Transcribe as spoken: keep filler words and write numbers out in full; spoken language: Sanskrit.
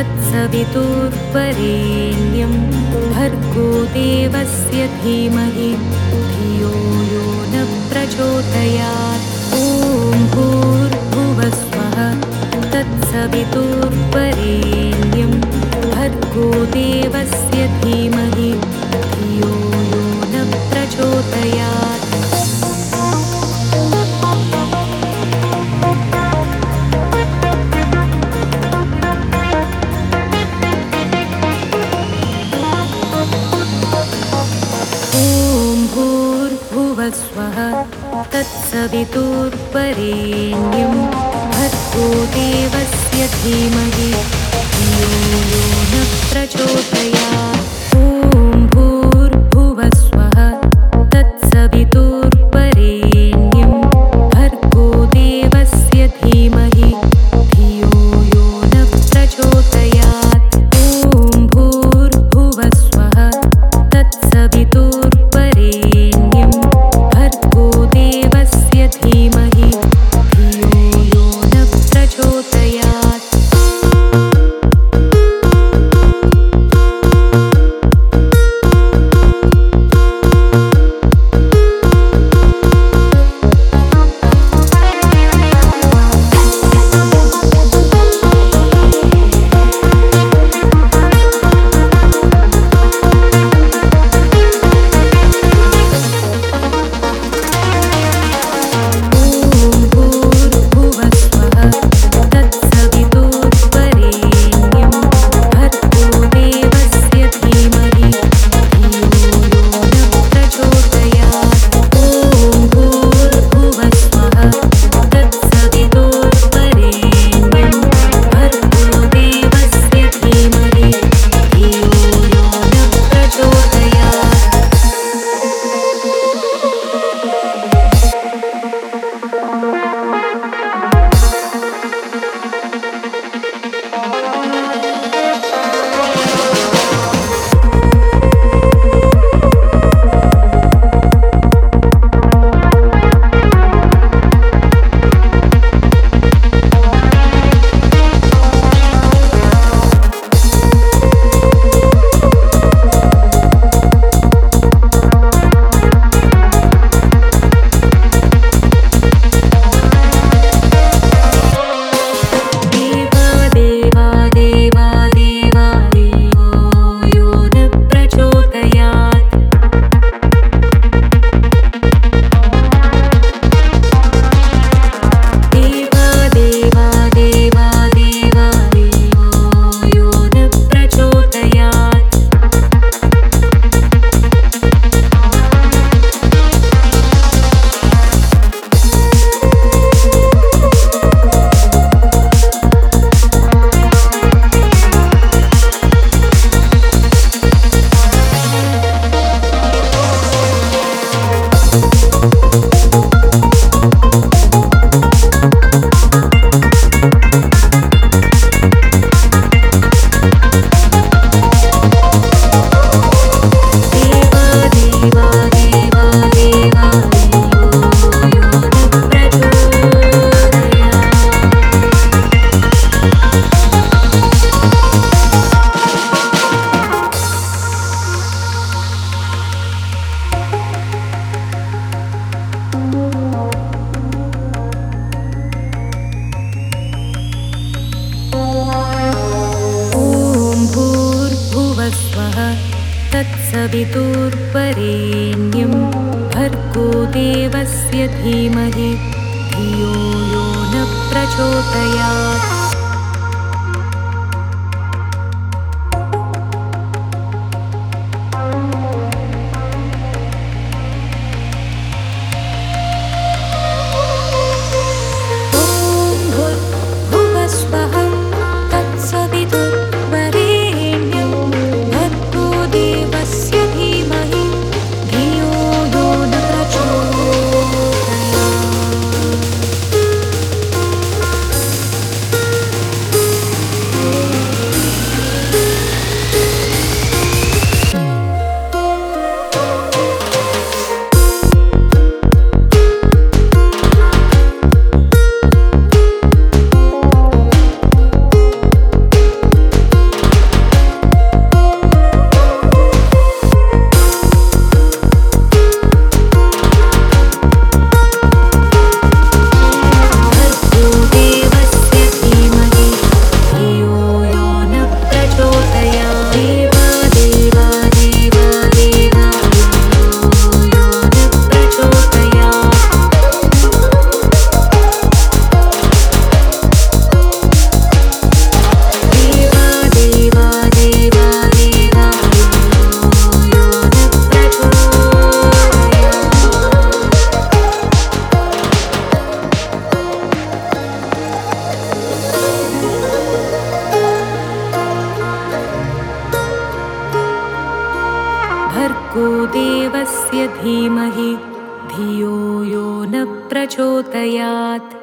तत्सवितुर्वरेण्यं भर्गो देवस्य धीमहि धियो यो न प्रचोदयात्। ॐ भूर्भुवः स्वः तत्सवितुर्वरेण्यं भर्गो देवस्य धीमहि धियो यो न प्रचोदयात्। स्वः तत्सवितुर्वरेण्यं भर्गो देवस्य धीमहि धियो यो न प्रचोदयात्। ॐ भूर्भुवः स्वः तत्सवितुर्वरेण्यं भर्गो देवस्य धीमहि धियो यो न प्रचोदयात्। ॐ भूर्भुवः स्वः तत्सवितुर्वरेण्यं भर्गो देवस्य धीमहि धियो यो न प्रचोदयात्। तत्सवितुर्वरेण्यं भर्गो देवस्य धीमहि धियो यो न प्रचोदयात्। भर्गो देवस्य धीमहि धियो यो न प्रचोदयात्।